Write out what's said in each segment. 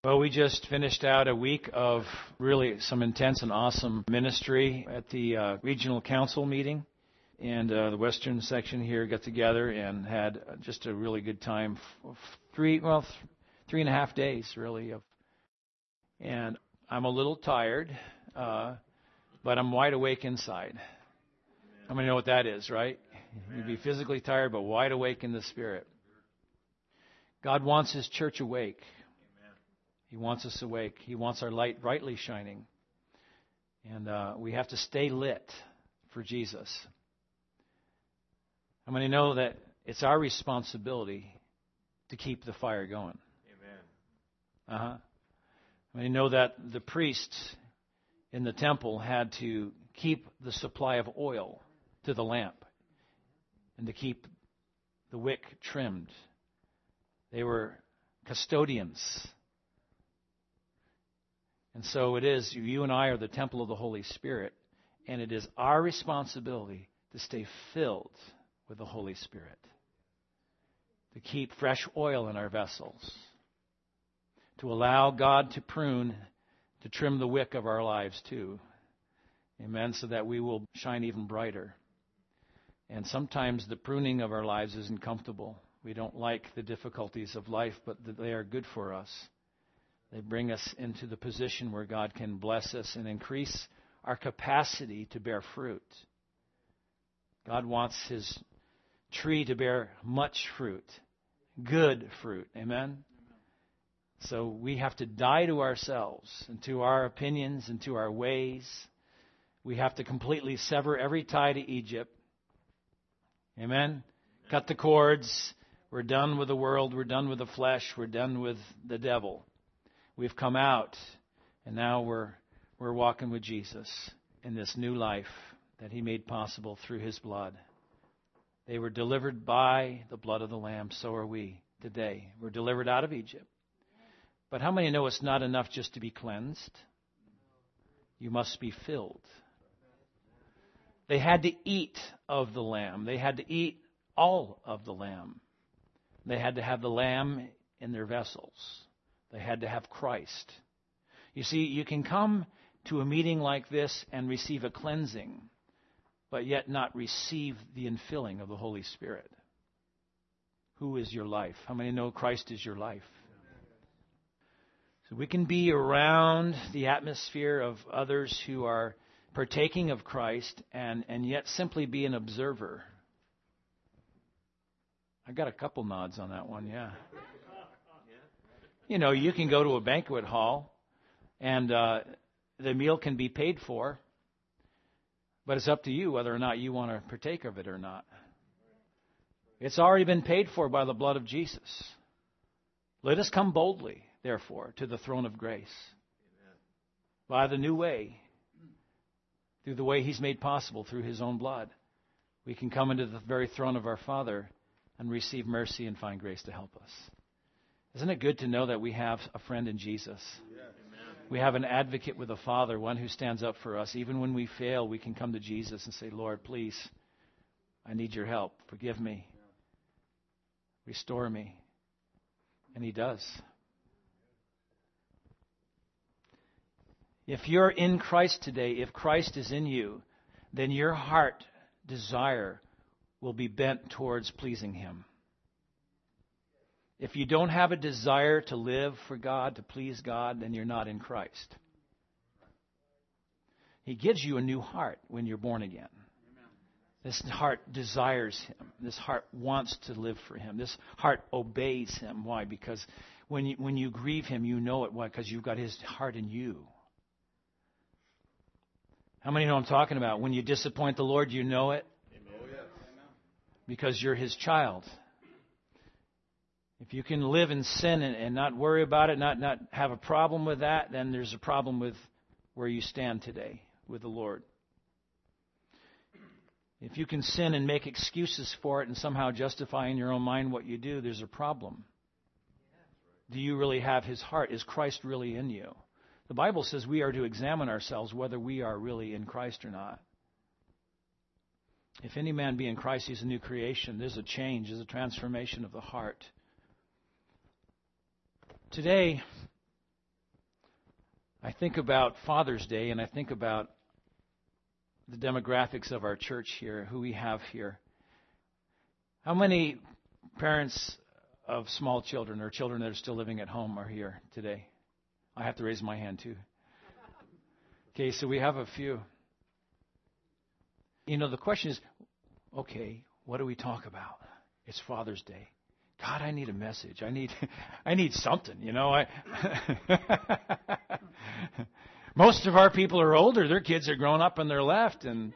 Well, we just finished out a week of really some intense and awesome ministry at the regional council meeting. And the western section here got together and had just a really good time. 3.5 days, really. And I'm a little tired, but I'm wide awake inside. How many know what that is, right? You'd be physically tired, but wide awake in the spirit. God wants His church awake. He wants us awake. He wants our light brightly shining. And we have to stay lit for Jesus. How many know that it's our responsibility to keep the fire going? Amen. How many know that the priests in the temple had to keep the supply of oil to the lamp and to keep the wick trimmed? They were custodians. And so it is, you and I are the temple of the Holy Spirit, and it is our responsibility to stay filled with the Holy Spirit, to keep fresh oil in our vessels, to allow God to prune, to trim the wick of our lives too. Amen, so that we will shine even brighter. And sometimes the pruning of our lives isn't comfortable. We don't like the difficulties of life, but they are good for us. They bring us into the position where God can bless us and increase our capacity to bear fruit. God wants His tree to bear much fruit, good fruit. Amen? So we have to die to ourselves and to our opinions and to our ways. We have to completely sever every tie to Egypt. Amen? Cut the cords. We're done with the world. We're done with the flesh. We're done with the devil. We've come out, and now we're walking with Jesus in this new life that He made possible through His blood. They were delivered by the blood of the Lamb. So are we today. We're delivered out of Egypt. But how many know it's not enough just to be cleansed? You must be filled. They had to eat of the Lamb. They had to eat all of the Lamb. They had to have the Lamb in their vessels. They had to have Christ. You see, you can come to a meeting like this and receive a cleansing, but yet not receive the infilling of the Holy Spirit. Who is your life? How many know Christ is your life? So we can be around the atmosphere of others who are partaking of Christ and yet simply be an observer. I got a couple nods on that one, yeah. You know, you can go to a banquet hall and the meal can be paid for, but it's up to you whether or not you want to partake of it or not. It's already been paid for by the blood of Jesus. Let us come boldly, therefore, to the throne of grace. Amen. By the new way, through the way He's made possible through His own blood. We can come into the very throne of our Father and receive mercy and find grace to help us. Isn't it good to know that we have a friend in Jesus? Yes. We have an advocate with the Father, one who stands up for us. Even when we fail, we can come to Jesus and say, Lord, please, I need your help. Forgive me. Restore me. And He does. If you're in Christ today, if Christ is in you, then your heart desire will be bent towards pleasing Him. If you don't have a desire to live for God, to please God, then you're not in Christ. He gives you a new heart when you're born again. This heart desires Him. This heart wants to live for Him. This heart obeys Him. Why? Because when you grieve Him, you know it. Why? Because you've got His heart in you. How many know I'm talking about? When you disappoint the Lord, you know it. Because you're His child. If you can live in sin and not worry about it, not have a problem with that, then there's a problem with where you stand today with the Lord. If you can sin and make excuses for it and somehow justify in your own mind what you do, there's a problem. Do you really have His heart? Is Christ really in you? The Bible says we are to examine ourselves whether we are really in Christ or not. If any man be in Christ, he's a new creation. There's a change, there's a transformation of the heart. Today, I think about Father's Day, and I think about the demographics of our church here, who we have here. How many parents of small children or children that are still living at home are here today? I have to raise my hand too. Okay, so we have a few. You know, the question is, okay, what do we talk about? It's Father's Day. God, I need a message. I need something, you know. Most of our people are older. Their kids are grown up and they're left. And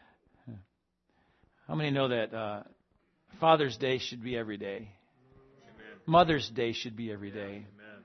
how many know that Father's Day should be every day? Amen. Mother's Day should be every day. Amen.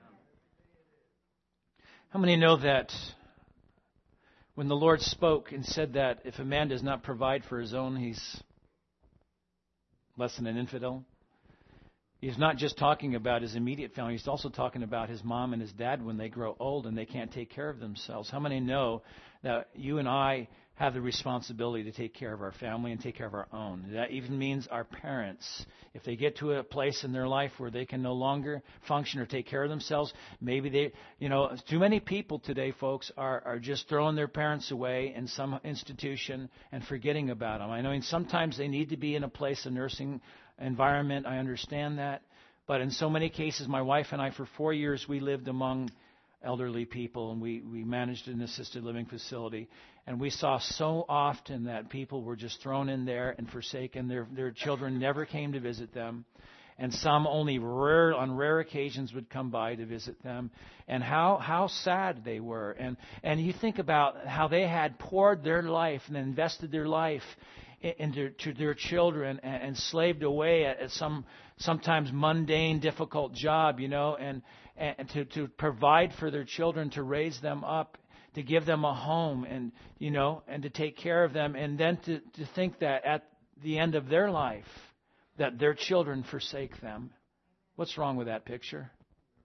How many know that when the Lord spoke and said that if a man does not provide for his own, he's less than an infidel? He's not just talking about his immediate family. He's also talking about his mom and his dad when they grow old and they can't take care of themselves. How many know that you and I have the responsibility to take care of our family and take care of our own? That even means our parents. If they get to a place in their life where they can no longer function or take care of themselves, maybe they, you know, too many people today, folks, are just throwing their parents away in some institution and forgetting about them. I know sometimes they need to be in a place, a nursing environment. I understand that. But in so many cases, my wife and I, for 4 years, we lived among elderly people, and we managed an assisted living facility. And we saw so often that people were just thrown in there and forsaken. Their children never came to visit them. And some only on rare occasions would come by to visit them. And how sad they were. And you think about how they had poured their life and invested their life into their children and slaved away at some sometimes mundane, difficult job, you know, and to provide for their children, to raise them up, to give them a home, and you know, and to take care of them, and then to think that at the end of their life that their children forsake them. What's wrong with that picture?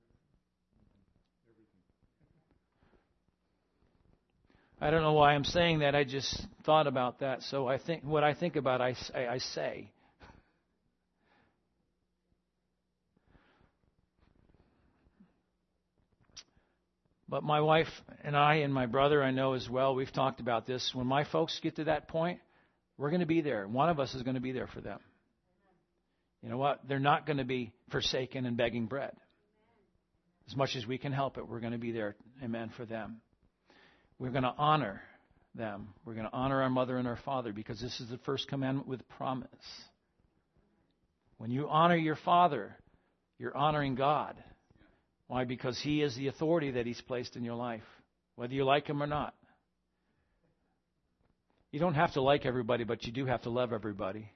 I don't know why I'm saying that. I just thought about that. So I think what I think about, I say. But my wife and I and my brother, I know as well, we've talked about this. When my folks get to that point, we're going to be there. One of us is going to be there for them. You know what? They're not going to be forsaken and begging bread. As much as we can help it, we're going to be there, amen, for them. We're going to honor them. We're going to honor our mother and our father, because this is the first commandment with promise. When you honor your father, you're honoring God. Why? Because He is the authority that He's placed in your life, whether you like Him or not. You don't have to like everybody, but you do have to love everybody.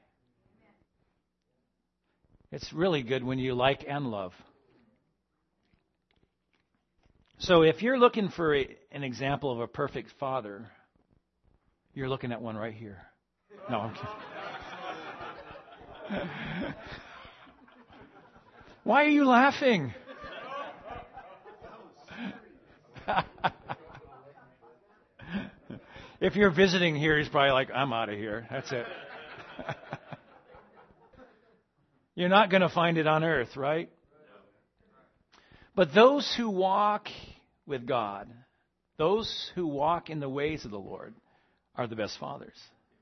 It's really good when you like and love. So if you're looking for an example of a perfect father, you're looking at one right here. No, I'm kidding. Why are you laughing? If you're visiting here, he's probably like, I'm out of here. That's it. You're not going to find it on earth, right? But those who walk with God, those who walk in the ways of the Lord, are the best fathers.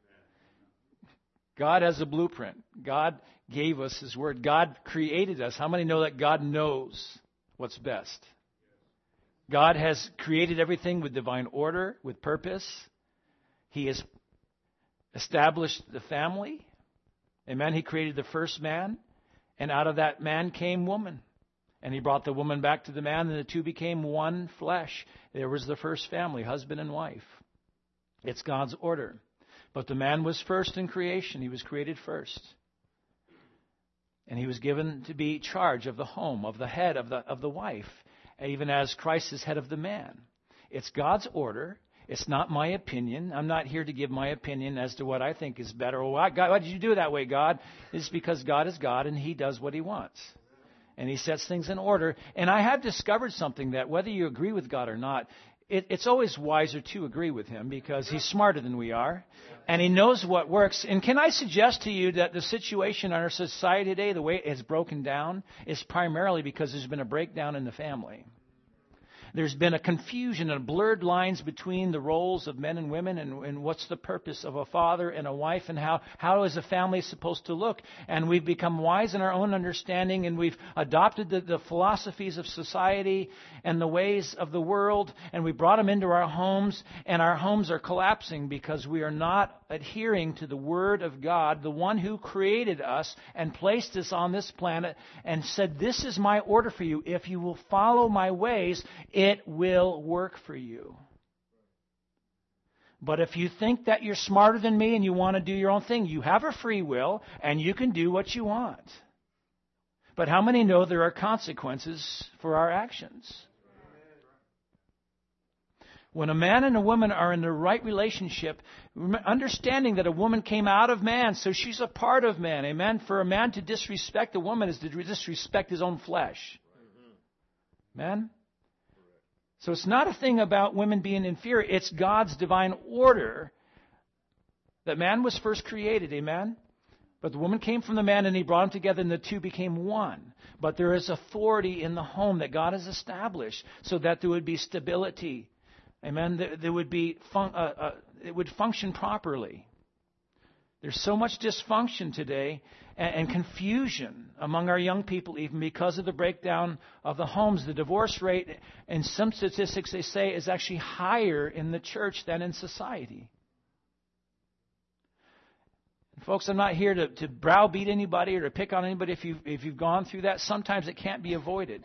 God has a blueprint. God gave us His Word. God created us. How many know that God knows what's best? God has created everything with divine order, with purpose. He has established the family. Amen. He created the first man, and out of that man came woman. And He brought the woman back to the man, and the two became one flesh. There was the first family, husband and wife. It's God's order. But the man was first in creation. He was created first. And he was given to be charge of the home, of the head of the wife, even as Christ is head of the man. It's God's order. It's not my opinion. I'm not here to give my opinion as to what I think is better. Why did you do it that way, God? It's because God is God, and He does what He wants. And He sets things in order. And I have discovered something, that whether you agree with God or not, it's always wiser to agree with Him, because He's smarter than we are. And He knows what works. And can I suggest to you that the situation in our society today, the way it has broken down, is primarily because there's been a breakdown in the family. There's been a confusion and blurred lines between the roles of men and women and what's the purpose of a father and a wife and how is a family supposed to look. And we've become wise in our own understanding, and we've adopted the philosophies of society and the ways of the world, and we brought them into our homes, and our homes are collapsing because we are not adhering to the Word of God, the one who created us and placed us on this planet and said, this is my order for you. If you will follow my ways, it will work for you. But if you think that you're smarter than me and you want to do your own thing, you have a free will and you can do what you want. But how many know there are consequences for our actions? When a man and a woman are in the right relationship, understanding that a woman came out of man, so she's a part of man. Amen? For a man to disrespect a woman is to disrespect his own flesh. Amen? So it's not a thing about women being inferior. It's God's divine order that man was first created. Amen? But the woman came from the man and he brought them together and the two became one. But there is authority in the home that God has established so that there would be stability. Amen. There would be it would function properly. There's so much dysfunction today and confusion among our young people, even because of the breakdown of the homes. The divorce rate, in some statistics they say, is actually higher in the church than in society. And folks, I'm not here to browbeat anybody or to pick on anybody if you've gone through that. Sometimes it can't be avoided.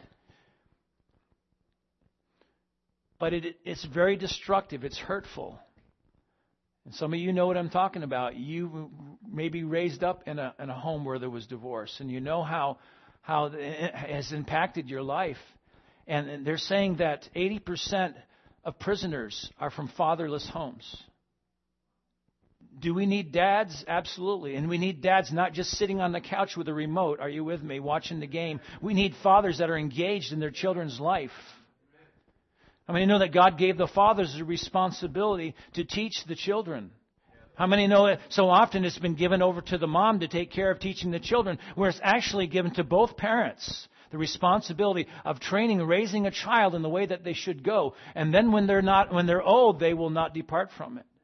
But it's very destructive. It's hurtful. And some of you know what I'm talking about. You may be raised up in a home where there was divorce, and you know how it has impacted your life. And they're saying that 80% of prisoners are from fatherless homes. Do we need dads? Absolutely. And we need dads not just sitting on the couch with a remote, are you with me, watching the game. We need fathers that are engaged in their children's life. How many know that God gave the fathers the responsibility to teach the children? How many know that so often it's been given over to the mom to take care of teaching the children, where it's actually given to both parents the responsibility of training and raising a child in the way that they should go. And then when they're old, they will not depart from it.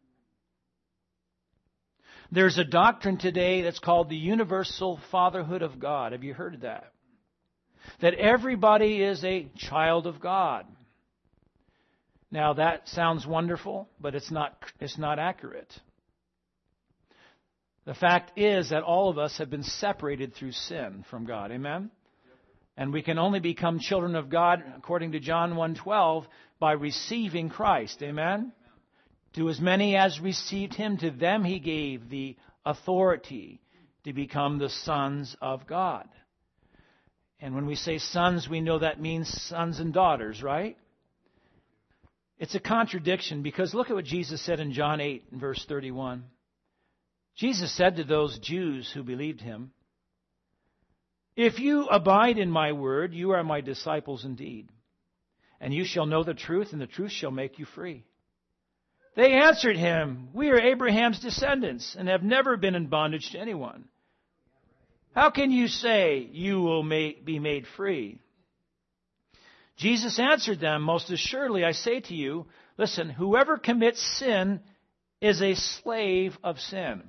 There's a doctrine today that's called the universal fatherhood of God. Have you heard of that? That everybody is a child of God. Now that sounds wonderful, but it's not accurate. The fact is that all of us have been separated through sin from God. Amen? And we can only become children of God, according to John 1:12, by receiving Christ. Amen? To as many as received Him, to them He gave the authority to become the sons of God. And when we say sons, we know that means sons and daughters, right? It's a contradiction because look at what Jesus said in John 8 and verse 31. Jesus said to those Jews who believed Him, "If you abide in my word, you are my disciples indeed. And you shall know the truth, and the truth shall make you free." They answered Him, "We are Abraham's descendants and have never been in bondage to anyone. How can you say you will be made free?" Jesus answered them, "Most assuredly I say to you, listen, whoever commits sin is a slave of sin.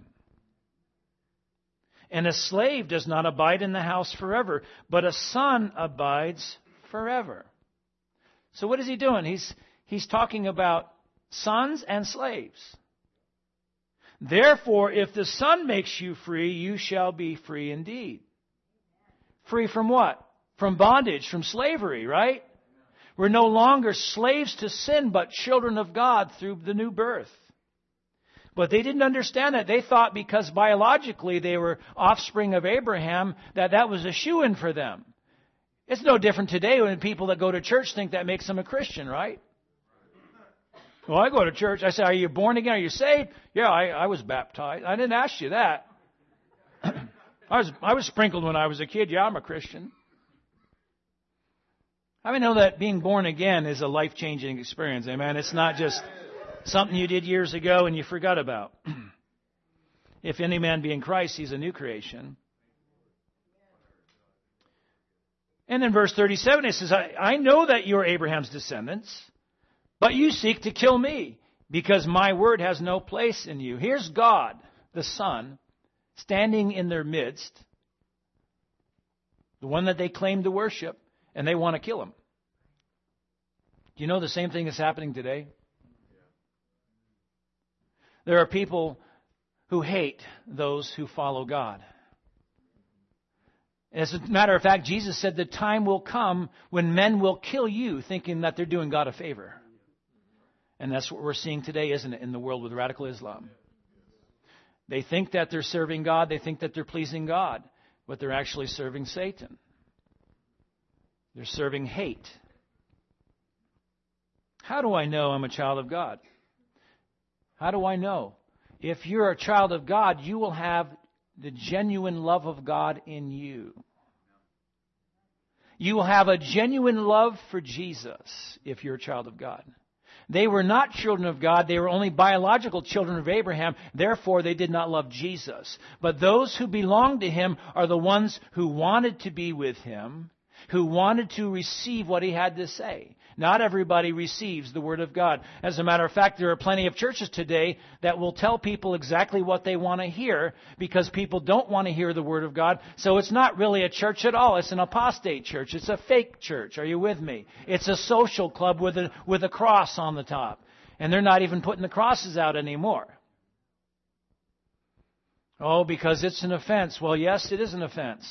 And a slave does not abide in the house forever, but a son abides forever." So what is He doing? He's talking about sons and slaves. "Therefore, if the Son makes you free, you shall be free indeed." Free from what? From bondage, from slavery, right? We're no longer slaves to sin, but children of God through the new birth. But they didn't understand that. They thought because biologically they were offspring of Abraham, that was a shoo-in for them. It's no different today when people that go to church think that makes them a Christian, right? Well, I go to church. I say, "Are you born again? Are you saved?" "Yeah, I was baptized." "I didn't ask you that." I was sprinkled when I was a kid. "Yeah, I'm a Christian." How many know that being born again is a life-changing experience? Amen. It's not just something you did years ago and you forgot about. If any man be in Christ, he's a new creation. And in verse 37 it says, I know that you are Abraham's descendants, but you seek to kill me, because my word has no place in you. Here's God, the Son, standing in their midst, the one that they claim to worship, and they want to kill him. Do you know the same thing is happening today? There are people who hate those who follow God. As a matter of fact, Jesus said the time will come when men will kill you thinking that they're doing God a favor. And that's what we're seeing today, isn't it, in the world with radical Islam. They think that they're serving God. They think that they're pleasing God. But they're actually serving Satan. They're serving hate. How do I know I'm a child of God? How do I know? If you're a child of God, you will have the genuine love of God in you. You will have a genuine love for Jesus if you're a child of God. They were not children of God. They were only biological children of Abraham. Therefore, they did not love Jesus. But those who belonged to him are the ones who wanted to be with him, who wanted to receive what he had to say. Not everybody receives the Word of God. As a matter of fact, there are plenty of churches today that will tell people exactly what they want to hear because people don't want to hear the Word of God. So it's not really a church at all. It's an apostate church. It's a fake church. Are you with me? It's a social club with a cross on the top. And they're not even putting the crosses out anymore. Oh, because it's an offense. Well, yes, it is an offense.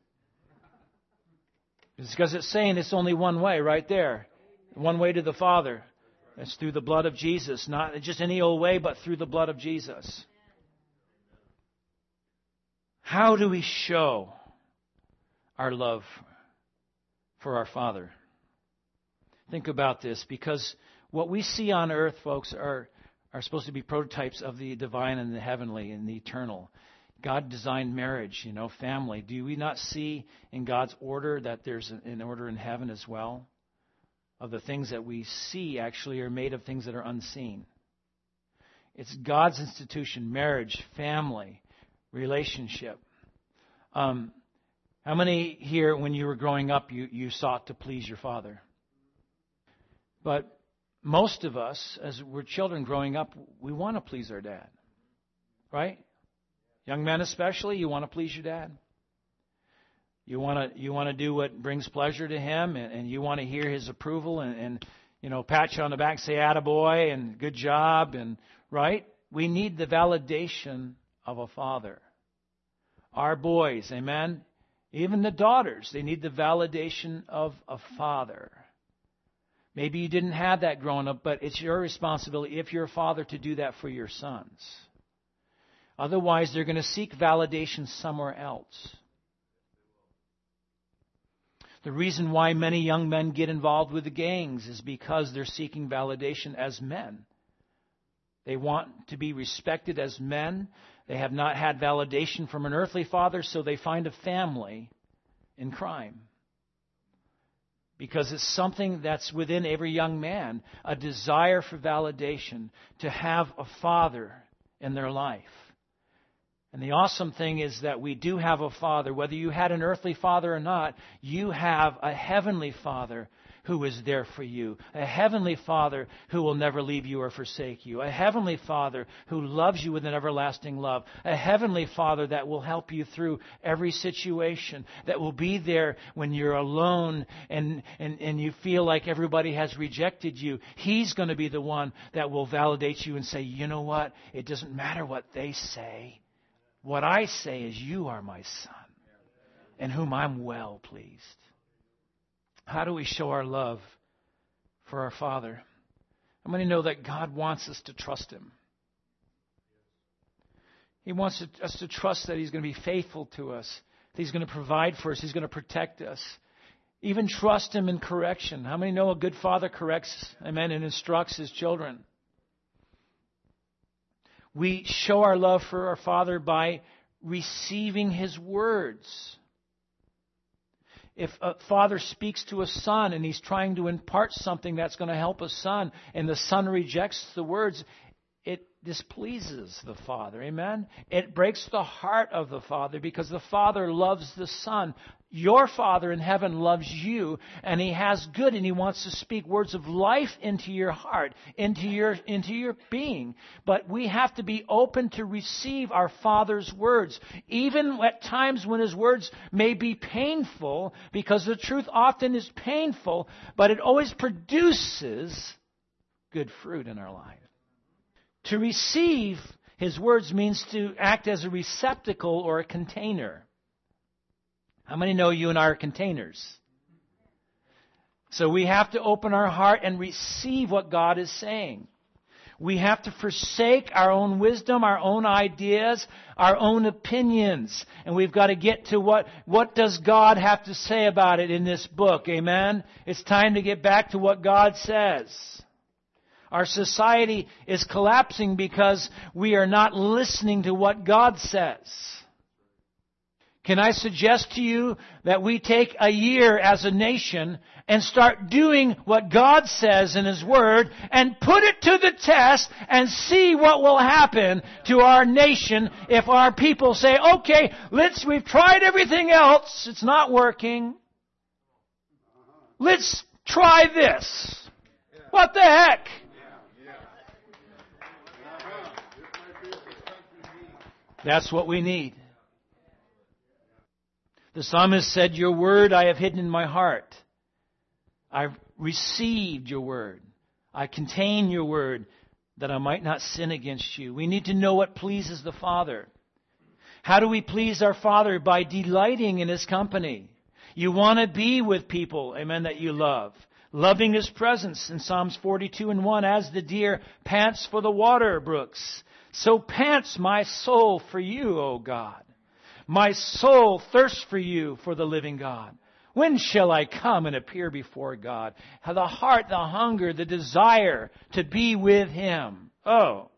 It's because it's saying it's only one way right there. One way to the Father. That's through the blood of Jesus. Not just any old way, but through the blood of Jesus. How do we show our love for our Father? Think about this, because what we see on earth, folks, are supposed to be prototypes of the divine and the heavenly and the eternal. God designed marriage, family. Do we not see in God's order that there's an order in heaven as well? Of the things that we see actually are made of things that are unseen. It's God's institution, marriage, family, relationship. How many here, when you were growing up, you sought to please your father? But most of us, as we're children growing up, we want to please our dad. Right? Young men especially, you want to please your dad. You want to do what brings pleasure to him, and you want to hear his approval and pat you on the back, say attaboy and good job, and right? We need the validation of a father. Our boys, amen? Even the daughters, they need the validation of a father. Maybe you didn't have that growing up, but it's your responsibility, if you're a father, to do that for your sons. Otherwise, they're going to seek validation somewhere else. The reason why many young men get involved with the gangs is because they're seeking validation as men. They want to be respected as men. They have not had validation from an earthly father, so they find a family in crime. Because it's something that's within every young man, a desire for validation, to have a father in their life. And the awesome thing is that we do have a Father. Whether you had an earthly father or not, you have a heavenly Father who is there for you. A heavenly Father who will never leave you or forsake you. A heavenly Father who loves you with an everlasting love. A heavenly Father that will help you through every situation. That will be there when you're alone and you feel like everybody has rejected you. He's going to be the one that will validate you and say, you know what? It doesn't matter what they say. What I say is, you are my son, in whom I'm well pleased. How do we show our love for our Father? How many know that God wants us to trust Him? He wants us to trust that He's going to be faithful to us, that He's going to provide for us, He's going to protect us. Even trust Him in correction. How many know a good father corrects, amen, and instructs his children? We show our love for our Father by receiving His words. If a father speaks to a son and he's trying to impart something that's going to help a son, and the son rejects the words, displeases the Father. Amen? It breaks the heart of the Father because the Father loves the Son. Your Father in heaven loves you, and He has good, and He wants to speak words of life into your heart, into your being. But we have to be open to receive our Father's words, even at times when His words may be painful, because the truth often is painful, but it always produces good fruit in our life. To receive His words means to act as a receptacle or a container. How many know you and I are containers? So we have to open our heart and receive what God is saying. We have to forsake our own wisdom, our own ideas, our own opinions. And we've got to get to what does God have to say about it in this book. Amen? It's time to get back to what God says. Our society is collapsing because we are not listening to what God says. Can I suggest to you that we take a year as a nation and start doing what God says in His Word and put it to the test and see what will happen to our nation if our people say, okay, we've tried everything else, it's not working. Let's try this. What the heck? That's what we need. The psalmist said, your word I have hidden in my heart. I've received your word. I contain your word that I might not sin against you. We need to know what pleases the Father. How do we please our Father? By delighting in His company. You want to be with people, amen, that you love. Loving His presence in Psalms 42:1, as the deer pants for the water brooks, so pants my soul for you, O God. My soul thirsts for you, for the living God. When shall I come and appear before God? The heart, the hunger, the desire to be with Him. Oh.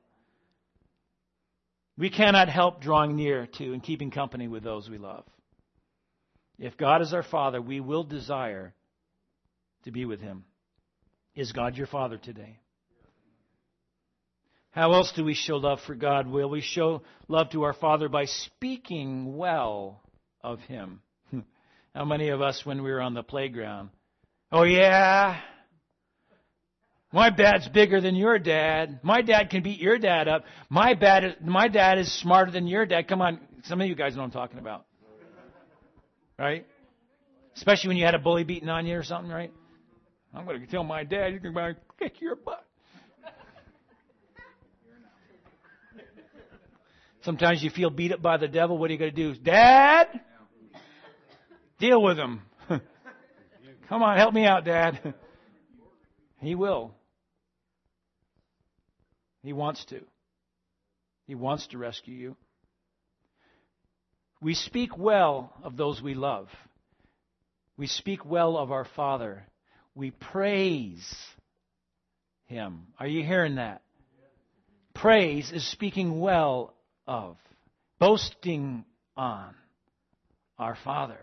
We cannot help drawing near to and keeping company with those we love. If God is our Father, we will desire to be with Him. Is God your Father today? How else do we show love for God? Will we show love to our Father by speaking well of Him? How many of us, when we were on the playground, oh yeah, my dad's bigger than your dad. My dad can beat your dad up. My dad is smarter than your dad. Come on, some of you guys know what I'm talking about. Right? Especially when you had a bully beating on you or something, right? I'm going to tell my dad, you're going to kick your butt. Sometimes you feel beat up by the devil. What are you going to do? Dad? Deal with him. Come on, help me out, Dad. He will. He wants to. He wants to rescue you. We speak well of those we love. We speak well of our Father. We praise Him. Are you hearing that? Praise is speaking well of, boasting on our Father.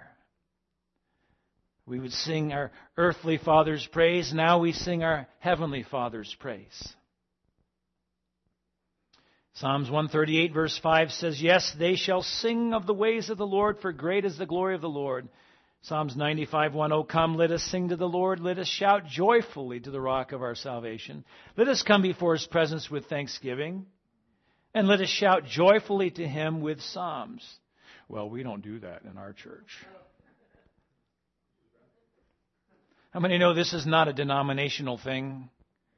We would sing our earthly Father's praise. Now we sing our heavenly Father's praise. Psalms 138 verse 5 says, yes, they shall sing of the ways of the Lord, for great is the glory of the Lord. Psalms 95:1, oh come, let us sing to the Lord. Let us shout joyfully to the rock of our salvation. Let us come before His presence with thanksgiving. And let us shout joyfully to Him with psalms. Well, we don't do that in our church. How many know this is not a denominational thing?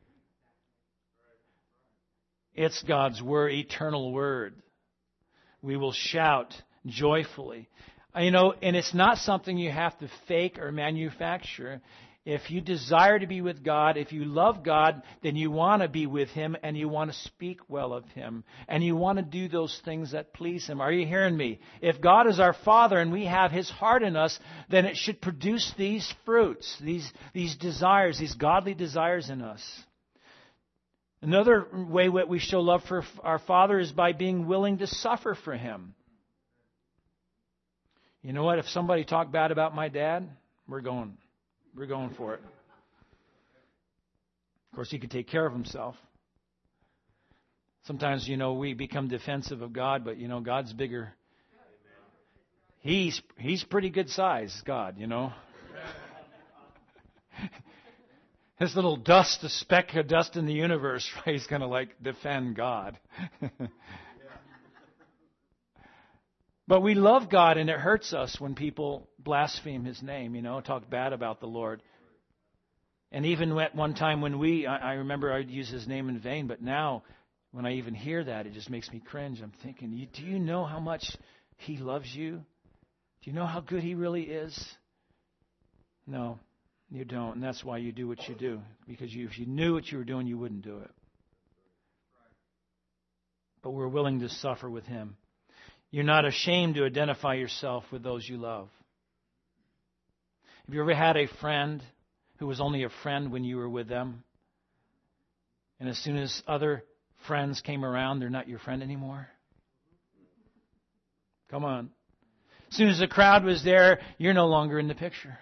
It's God's word, eternal word. We will shout joyfully. And it's not something you have to fake or manufacture. If you desire to be with God, if you love God, then you want to be with Him and you want to speak well of Him. And you want to do those things that please Him. Are you hearing me? If God is our Father and we have His heart in us, then it should produce these fruits, these desires, these godly desires in us. Another way that we show love for our Father is by being willing to suffer for Him. You know what? If somebody talked bad about my dad, we're going for it. Of course, he could take care of himself. Sometimes, we become defensive of God, but, God's bigger. He's pretty good size, God, His little dust, a speck of dust in the universe, right? He's going to defend God. But we love God, and it hurts us when people blaspheme His name, talk bad about the Lord. And even at one time when I remember I'd use His name in vain, but now when I even hear that, it just makes me cringe. I'm thinking, do you know how much He loves you? Do you know how good He really is? No, you don't. And that's why you do what you do. Because if you knew what you were doing, you wouldn't do it. But we're willing to suffer with Him. You're not ashamed to identify yourself with those you love. Have you ever had a friend who was only a friend when you were with them? And as soon as other friends came around, they're not your friend anymore? Come on. As soon as the crowd was there, you're no longer in the picture.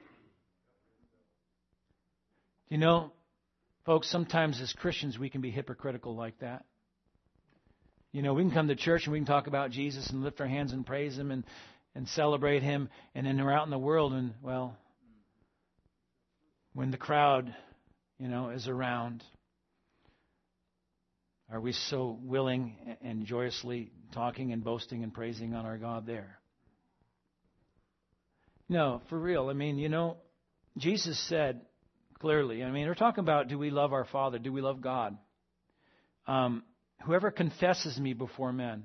Folks, sometimes as Christians we can be hypocritical like that. We can come to church and we can talk about Jesus and lift our hands and praise Him and celebrate Him. And then we're out in the world and, when the crowd, is around, are we so willing and joyously talking and boasting and praising on our God there? No, for real. Jesus said clearly, we're talking about, do we love our Father? Do we love God? Whoever confesses me before men,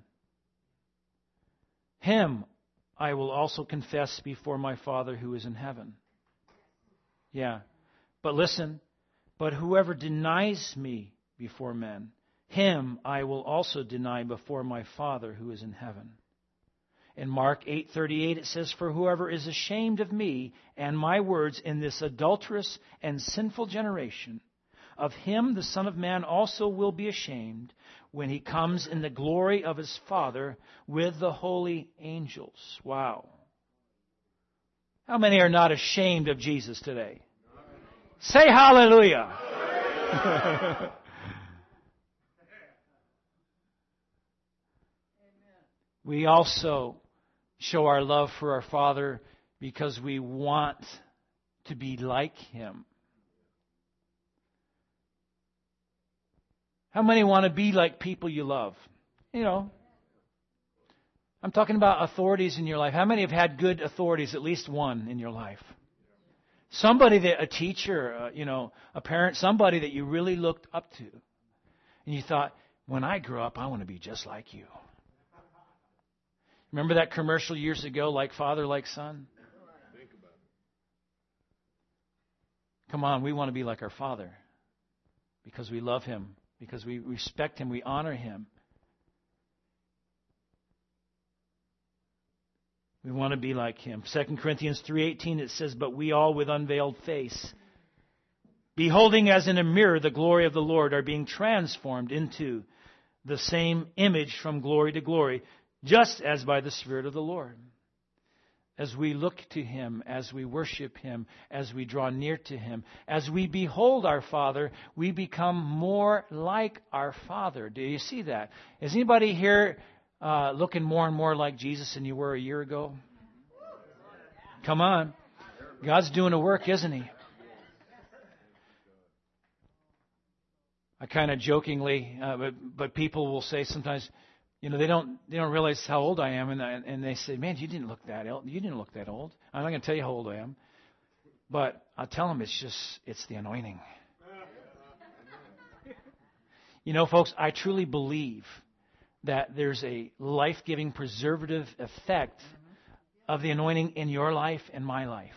him I will also confess before my Father who is in heaven. Yeah. But listen, but whoever denies me before men, him I will also deny before my Father who is in heaven. In Mark 8:38 it says, for whoever is ashamed of me and my words in this adulterous and sinful generation, of him the Son of Man also will be ashamed when He comes in the glory of His Father with the holy angels. Wow. How many are not ashamed of Jesus today? Say hallelujah. We also show our love for our Father because we want to be like Him. How many want to be like people you love? I'm talking about authorities in your life. How many have had good authorities, at least one in your life? Somebody a teacher, a parent, somebody that you really looked up to. And you thought, when I grow up, I want to be just like you. Remember that commercial years ago, like father, like son? Come on, we want to be like our Father because we love Him. Because we respect Him, we honor Him. We want to be like Him. 2 Corinthians 3:18 it says, but we all with unveiled face, beholding as in a mirror the glory of the Lord, are being transformed into the same image from glory to glory, just as by the Spirit of the Lord. As we look to Him, as we worship Him, as we draw near to Him, as we behold our Father, we become more like our Father. Do you see that? Is anybody here looking more and more like Jesus than you were a year ago? Come on. God's doing a work, isn't He? I kind of jokingly, but people will say sometimes, they don't realize how old I am, and they say, "Man, you didn't look that old. You didn't look that old." I'm not going to tell you how old I am, but I'll tell them it's the anointing. Folks, I truly believe that there's a life-giving, preservative effect of the anointing in your life and my life.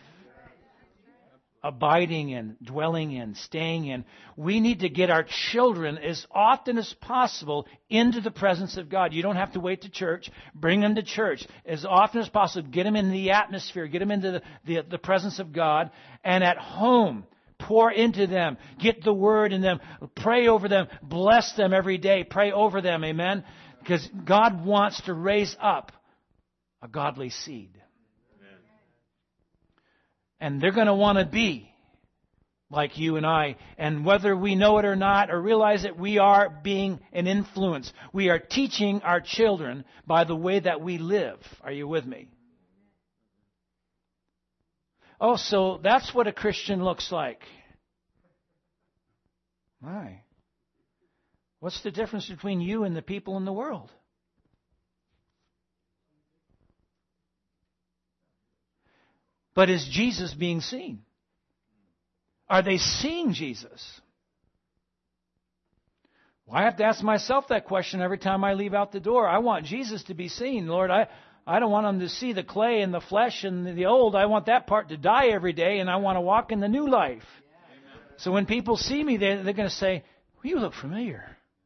Abiding in, dwelling in, staying in. We need to get our children as often as possible into the presence of God. You don't have to wait to church. Bring them to church as often as possible. Get them in the atmosphere. Get them into the presence of God. And at home, pour into them. Get the Word in them. Pray over them. Bless them every day. Pray over them. Amen? Because God wants to raise up a godly seed. And they're going to want to be like you and I. And whether we know it or not, or realize it, we are being an influence. We are teaching our children by the way that we live. Are you with me? Oh, so that's what a Christian looks like. My. What's the difference between you and the people in the world? But is Jesus being seen? Are they seeing Jesus? Well, I have to ask myself that question every time I leave out the door. I want Jesus to be seen. Lord, I don't want them to see the clay and the flesh and the old. I want that part to die every day, and I want to walk in the new life. So when people see me, they're going to say, well, you look familiar.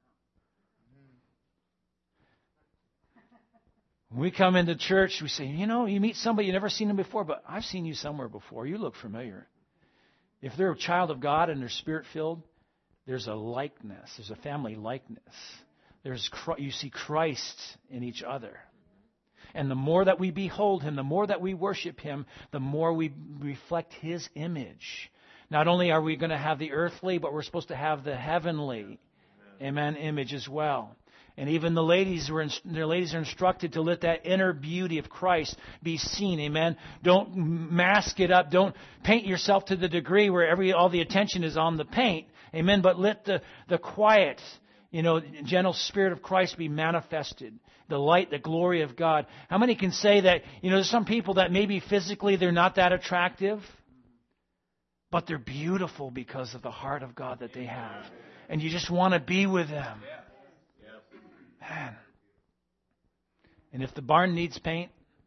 When we come into church, we say, you meet somebody, you've never seen them before, but I've seen you somewhere before. You look familiar. If they're a child of God and they're Spirit-filled, there's a likeness. There's a family likeness. You see Christ in each other. And the more that we behold Him, the more that we worship Him, the more we reflect His image. Not only are we going to have the earthly, but we're supposed to have the heavenly, amen, image as well. And even the ladies are instructed to let that inner beauty of Christ be seen. Amen. Don't mask it up. Don't paint yourself to the degree where all the attention is on the paint. Amen. But let the quiet, gentle Spirit of Christ be manifested. The light, the glory of God. How many can say that, there's some people that maybe physically they're not that attractive, but they're beautiful because of the heart of God that they have. And you just want to be with them. Man. And if the barn needs paint,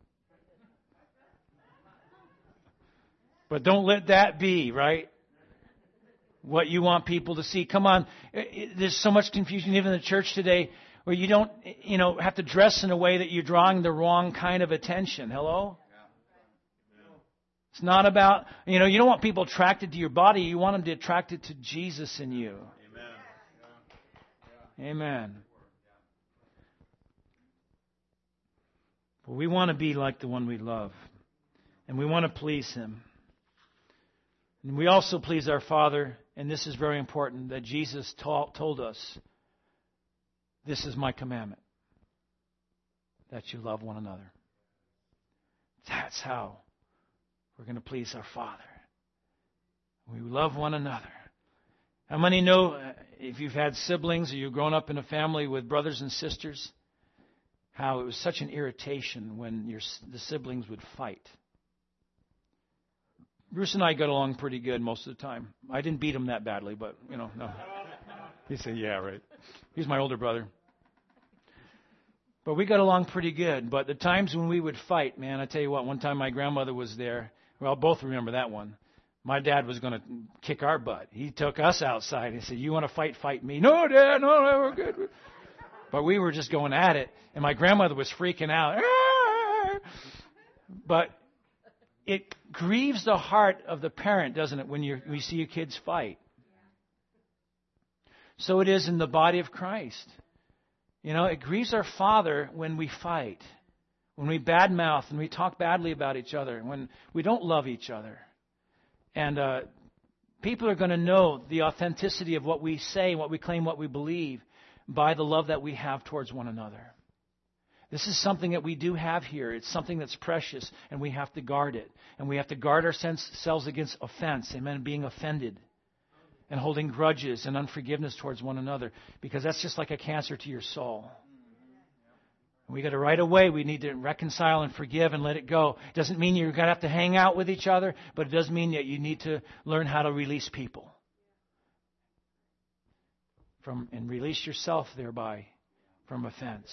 but don't let that be, right? What you want people to see. Come on. There's so much confusion even in the church today where you don't, have to dress in a way that you're drawing the wrong kind of attention. Hello? It's not about, you don't want people attracted to your body. You want them to be attracted to Jesus in you. Amen. But we want to be like the one we love. And we want to please Him. And we also please our Father. And this is very important, that Jesus told us, this is my commandment, that you love one another. That's how we're going to please our Father. We love one another. How many know, if you've had siblings or you've grown up in a family with brothers and sisters, how it was such an irritation when the siblings would fight? Bruce and I got along pretty good most of the time. I didn't beat him that badly, but, no. He said, yeah, right. He's my older brother. But we got along pretty good. But the times when we would fight, man, I tell you what, one time my grandmother was there. Well, both remember that one. My dad was going to kick our butt. He took us outside. He said, you want to fight, fight me. No, Dad, no, we're good. But we were just going at it. And my grandmother was freaking out. But it grieves the heart of the parent, doesn't it, when you see your kids fight? So it is in the body of Christ. It grieves our Father when we fight, when we badmouth and we talk badly about each other, when we don't love each other. And people are going to know the authenticity of what we say, what we claim, what we believe by the love that we have towards one another. This is something that we do have here. It's something that's precious, and we have to guard it. And we have to guard ourselves against offense, amen, being offended and holding grudges and unforgiveness towards one another, because that's just like a cancer to your soul. We got to right away, we need to reconcile and forgive and let it go. It doesn't mean you're going to have to hang out with each other, but it does mean that you need to learn how to release people. And release yourself thereby from offense.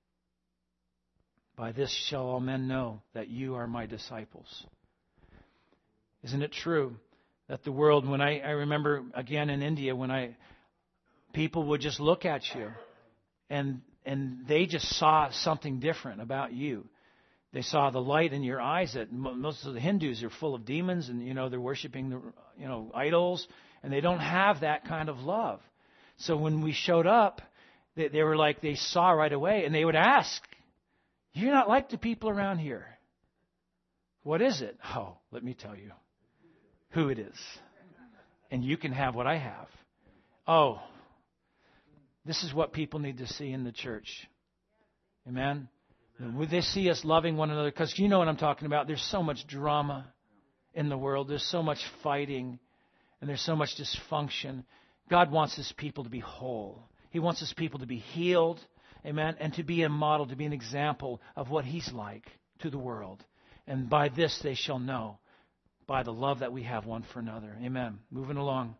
By this shall all men know that you are my disciples. Isn't it true that the world, when I remember again in India, people would just look at you and they just saw something different about you. They saw the light in your eyes. That most of the Hindus are full of demons, and they're worshiping idols, and they don't have that kind of love. So when we showed up, they were like, they saw right away, and they would ask, "You're not like the people around here. What is it?" Oh, let me tell you who it is. and you can have what I have. Oh, this is what people need to see in the church. Amen? Would they see us loving one another? Because you know what I'm talking about. There's so much drama in the world. There's so much fighting. And there's so much dysfunction. God wants His people to be whole. He wants His people to be healed. Amen? And to be a model, to be an example of what He's like to the world. And by this they shall know, by the love that we have one for another. Amen. Moving along.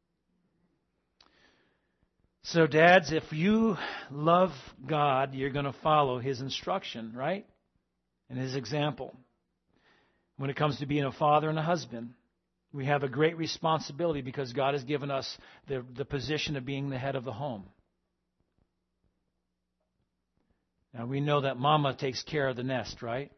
So, dads, if you love God, you're going to follow His instruction, right? And His example. When it comes to being a father and a husband, we have a great responsibility because God has given us the position of being the head of the home. Now, we know that mama takes care of the nest, right?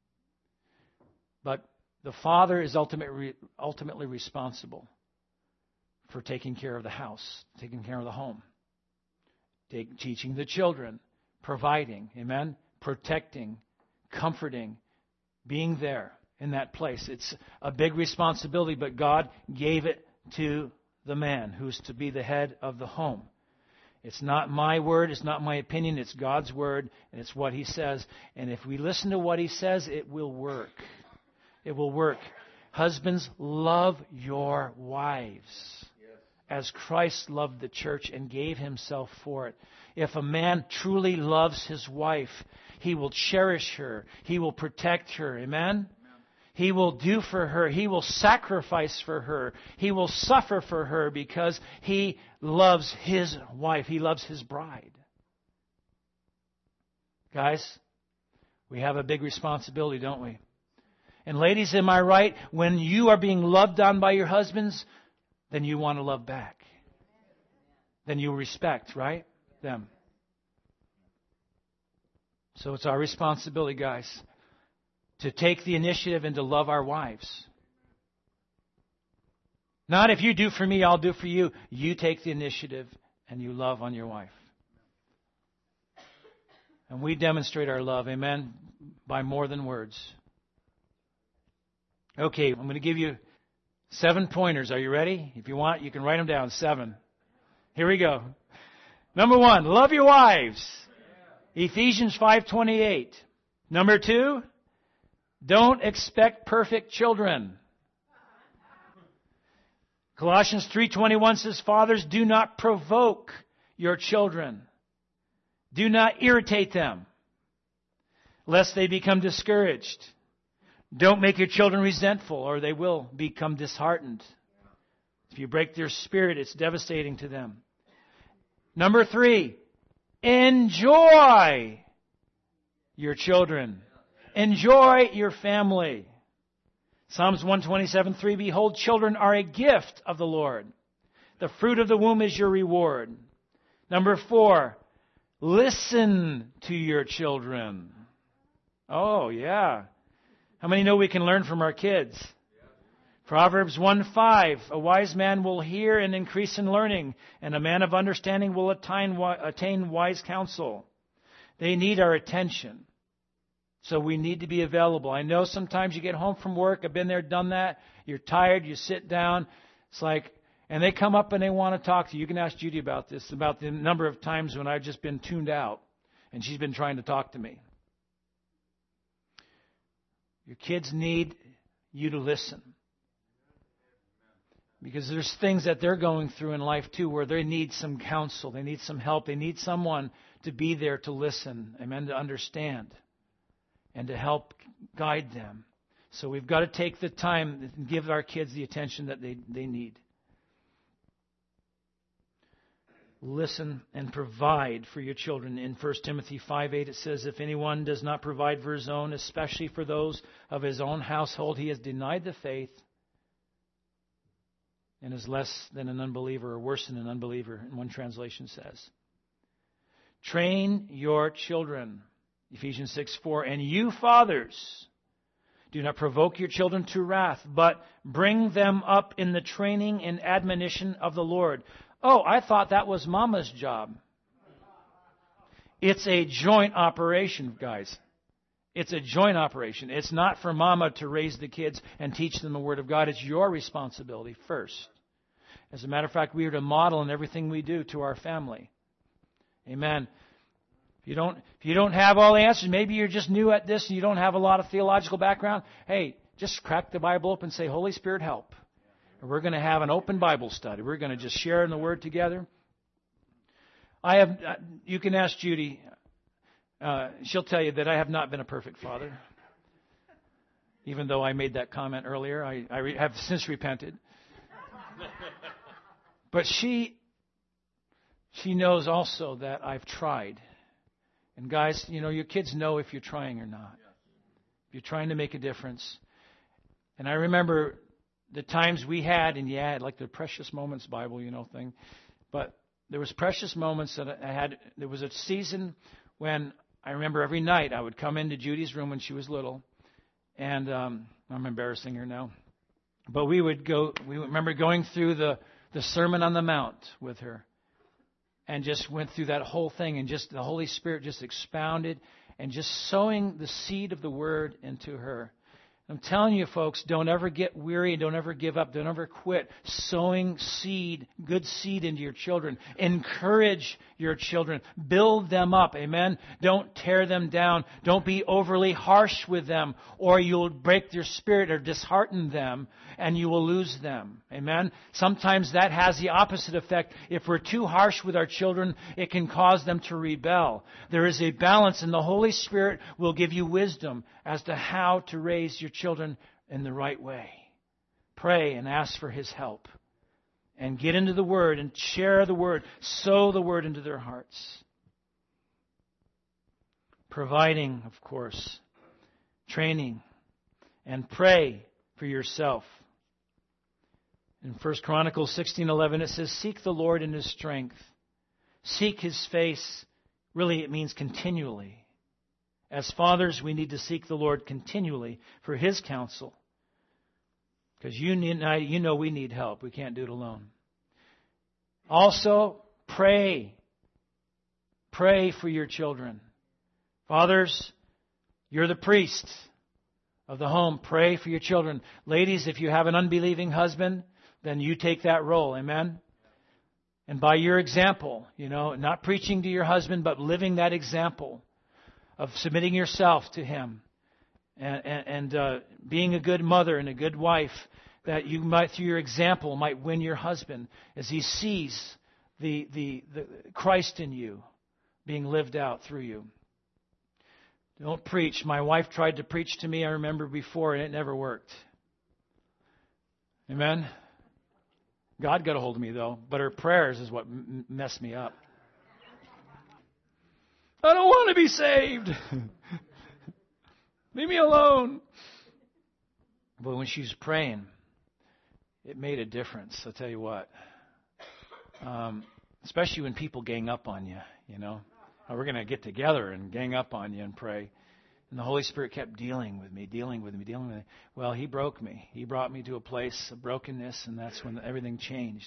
But the father is ultimately responsible for taking care of the house, taking care of the home. Teaching the children, providing, amen, protecting, comforting, being there in that place. It's a big responsibility, but God gave it to the man who's to be the head of the home. It's not my word, it's not my opinion, it's God's word, and it's what He says. And if we listen to what He says, it will work. It will work. Husbands, love your wives as Christ loved the church and gave Himself for it. If a man truly loves his wife, he will cherish her. He will protect her. Amen? He will do for her. He will sacrifice for her. He will suffer for her because he loves his wife. He loves his bride. Guys, we have a big responsibility, don't we? And ladies, am I right? When you are being loved on by your husbands, then you want to love back. Then you respect, right? Them. So it's our responsibility, guys, to take the initiative and to love our wives. Not if you do for me, I'll do for you. You take the initiative and you love on your wife. And we demonstrate our love, amen, by more than words. Okay, I'm going to give you 7 pointers. Are you ready? If you want, you can write them down. 7. Here we go. Number 1, love your wives. Ephesians 5:28. Number 2, don't expect perfect children. Colossians 3:21 says, fathers, do not provoke your children. Do not irritate them, lest they become discouraged. Don't make your children resentful, or they will become disheartened. If you break their spirit, it's devastating to them. Number 3, enjoy your children. Enjoy your family. Psalms 127:3, behold, children are a gift of the Lord. The fruit of the womb is your reward. Number 4, listen to your children. Oh, yeah. How many know we can learn from our kids? Proverbs 1:5, a wise man will hear and increase in learning, and a man of understanding will attain wise counsel. They need our attention. So we need to be available. I know sometimes you get home from work. I've been there, done that. You're tired. You sit down. It's like, and they come up and they want to talk to you. You can ask Judy about this, about the number of times when I've just been tuned out and she's been trying to talk to me. Your kids need you to listen. Because there's things that they're going through in life too where they need some counsel. They need some help. They need someone to be there to listen. Amen. To understand. And to help guide them. So we've got to take the time and give our kids the attention that they need. Listen and provide for your children. In 1 Timothy 5:8 it says, if anyone does not provide for his own, especially for those of his own household, he has denied the faith and is less than an unbeliever, or worse than an unbeliever, one translation says. Train your children. Ephesians 6:4, and you fathers, do not provoke your children to wrath, but bring them up in the training and admonition of the Lord. Oh, I thought that was mama's job. It's a joint operation, guys. It's a joint operation. It's not for mama to raise the kids and teach them the Word of God. It's your responsibility first. As a matter of fact, we are to model in everything we do to our family. Amen. If you don't have all the answers, maybe you're just new at this and you don't have a lot of theological background, hey, just crack the Bible open and say, Holy Spirit, help. And we're going to have an open Bible study. We're going to just share in the Word together. You can ask Judy. She'll tell you that I have not been a perfect father. Even though I made that comment earlier, I have since repented. But she knows also that I've tried. And guys, your kids know if you're trying or not. If you're trying to make a difference. And I remember the times we had, and like the Precious Moments Bible, thing. But there was precious moments that I had. There was a season when I remember every night I would come into Judy's room when she was little. And I'm embarrassing her now. But we remember going through the Sermon on the Mount with her. And just went through that whole thing. And just the Holy Spirit just expounded and just sowing the seed of the Word into her. I'm telling you, folks, don't ever get weary. Don't ever give up. Don't ever quit sowing seed, good seed into your children. Encourage your children. Build them up. Amen. Don't tear them down. Don't be overly harsh with them, or you'll break their spirit or dishearten them, and you will lose them. Amen. Sometimes that has the opposite effect. If we're too harsh with our children, it can cause them to rebel. There is a balance, and the Holy Spirit will give you wisdom as to how to raise your children in the right way. Pray and ask for His help. And get into the Word and share the Word. Sow the Word into their hearts. Providing, of course. Training. And pray for yourself. In 1 Chronicles 16:11 it says, Seek the Lord in His strength. Seek His face. Really, it means continually. As fathers, we need to seek the Lord continually for His counsel. Because we need help. We can't do it alone. Also, pray. Pray for your children. Fathers, you're the priest of the home. Pray for your children. Ladies, if you have an unbelieving husband, then you take that role. Amen? And by your example, not preaching to your husband, but living that example of submitting yourself to Him and being a good mother and a good wife, that you might, through your example, might win your husband as he sees the Christ in you being lived out through you. Don't preach. My wife tried to preach to me, I remember before, and it never worked. Amen? God got a hold of me, though, but her prayers is what messed me up. I don't want to be saved. Leave me alone. But when she was praying, it made a difference. I'll tell you what. Especially when people gang up on you, we're going to get together and gang up on you and pray. And the Holy Spirit kept dealing with me. Well, He broke me. He brought me to a place of brokenness, and that's when everything changed.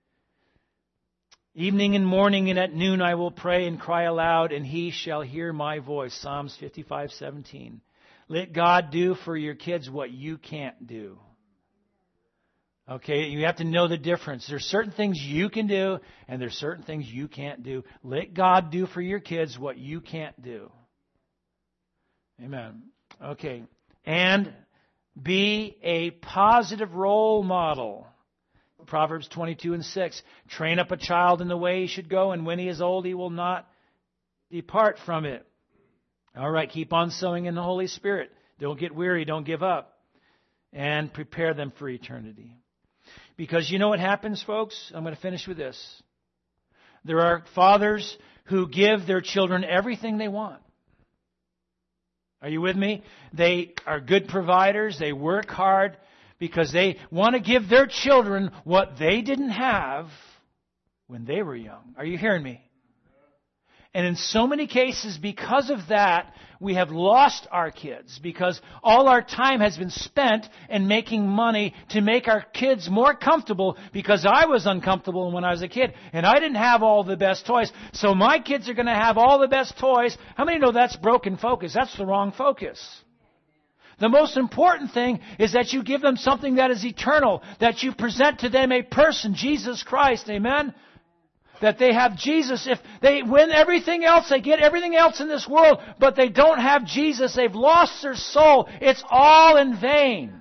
Evening and morning and at noon I will pray and cry aloud, and He shall hear my voice. Psalms 55:17. Let God do for your kids what you can't do. Okay, you have to know the difference. There's certain things you can do, and there's certain things you can't do. Let God do for your kids what you can't do. Amen. Okay, and be a positive role model. Proverbs 22:6. Train up a child in the way he should go, and when he is old, he will not depart from it. All right, keep on sowing in the Holy Spirit. Don't get weary. Don't give up. And prepare them for eternity. Because you know what happens, folks? I'm going to finish with this. There are fathers who give their children everything they want. Are you with me? They are good providers. They work hard because they want to give their children what they didn't have when they were young. Are you hearing me? And in so many cases, because of that, we have lost our kids because all our time has been spent in making money to make our kids more comfortable, because I was uncomfortable when I was a kid and I didn't have all the best toys. So my kids are going to have all the best toys. How many know that's broken focus? That's the wrong focus. The most important thing is that you give them something that is eternal, that you present to them a person, Jesus Christ. Amen? That they have Jesus. If they win everything else, they get everything else in this world, but they don't have Jesus, they've lost their soul. It's all in vain.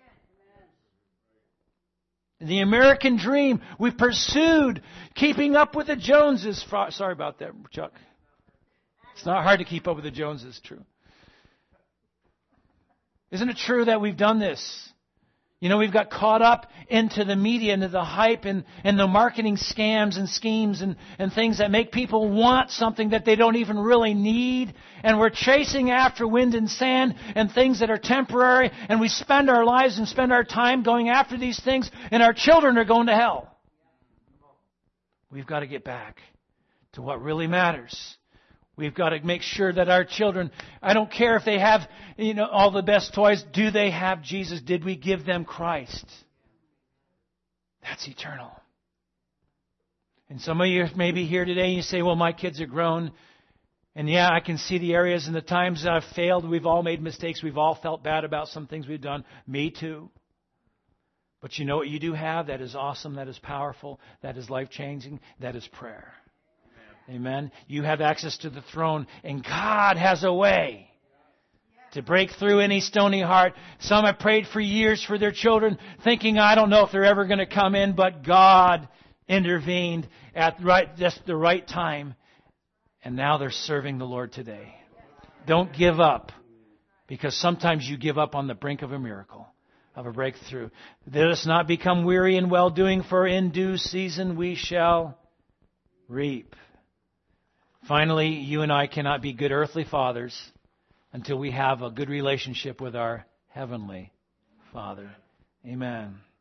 The American dream, we pursued keeping up with the Joneses. Sorry about that, Chuck. It's not hard to keep up with the Joneses, true. Isn't it true that we've done this? You know, we've got caught up into the media, into the hype and the marketing scams and schemes and things that make people want something that they don't even really need. And we're chasing after wind and sand and things that are temporary. And we spend our lives and spend our time going after these things. And our children are going to hell. We've got to get back to what really matters. We've got to make sure that our children, I don't care if they have, all the best toys, do they have Jesus? Did we give them Christ? That's eternal. And some of you may be here today and you say, well, my kids are grown. And yeah, I can see the areas and the times that I've failed. We've all made mistakes. We've all felt bad about some things we've done. Me too. But you know what you do have that is awesome, that is powerful, that is life-changing? That is prayer. Amen. You have access to the throne, and God has a way to break through any stony heart. Some have prayed for years for their children, thinking, I don't know if they're ever going to come in, but God intervened at just the right time, and now they're serving the Lord today. Don't give up, because sometimes you give up on the brink of a miracle, of a breakthrough. Let us not become weary in well-doing, for in due season we shall reap. Finally, you and I cannot be good earthly fathers until we have a good relationship with our Heavenly Father. Amen.